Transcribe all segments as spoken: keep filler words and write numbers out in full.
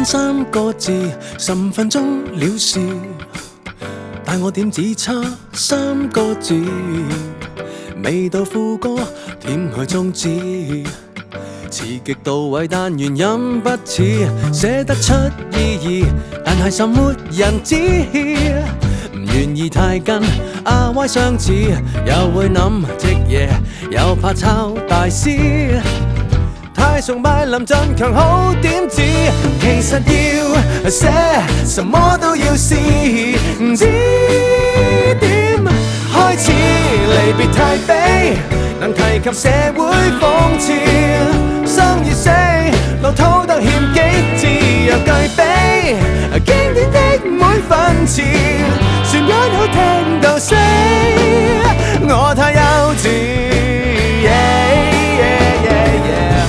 三個字，十五分鐘了事，但我點只差三個字，未到副歌點去終止？詞極到位，但原音不似，寫得出意義，但係甚沒人知。唔願意太跟阿歪相似，又會諗職業，又怕抄大師。太崇拜林振強好點子，其實要寫什麼都要試，唔知點開始。離別太悲，能提及社會諷刺，生與死老土得欠幾字，又巨悲經典的每分詞，旋律好聽到死，我太幼稚。Yeah, yeah, yeah, yeah.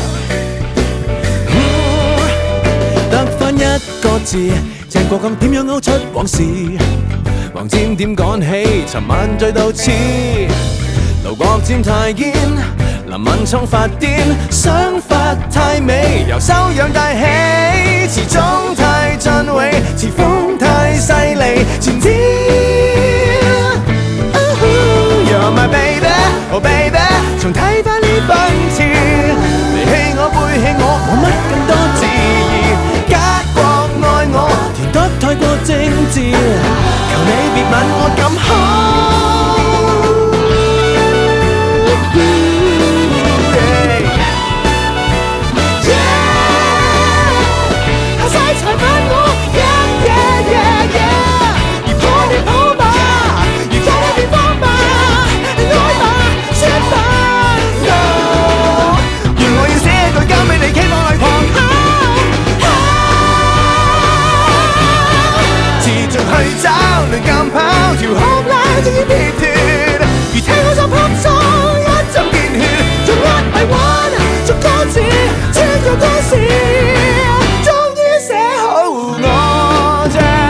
得返一個字，鄭國咁點樣勾出往事？黃霑點趕起？尋晚醉到痴，盧國沾太堅，林敏聰發癲，想法太美，由修養大起，詞中太俊偉，詞風太犀利，前天。You're my baby, oh baby， 重睇返呢份詞，離棄我背棄我，冇乜更多字。填得太過精緻，求你別問我咁好。下世才問我 yeah, yeah, yeah, yeah， 如果你好吧，如果你變方吧，愛吧，說吧 no， 願我要寫句交俾你，期望來狂跑。去找能撳跑，條項拉終於撇脱，如聽好咗 pop song 一陣見血，仲一迷幻，逐個字穿過歌詞，終於寫好我這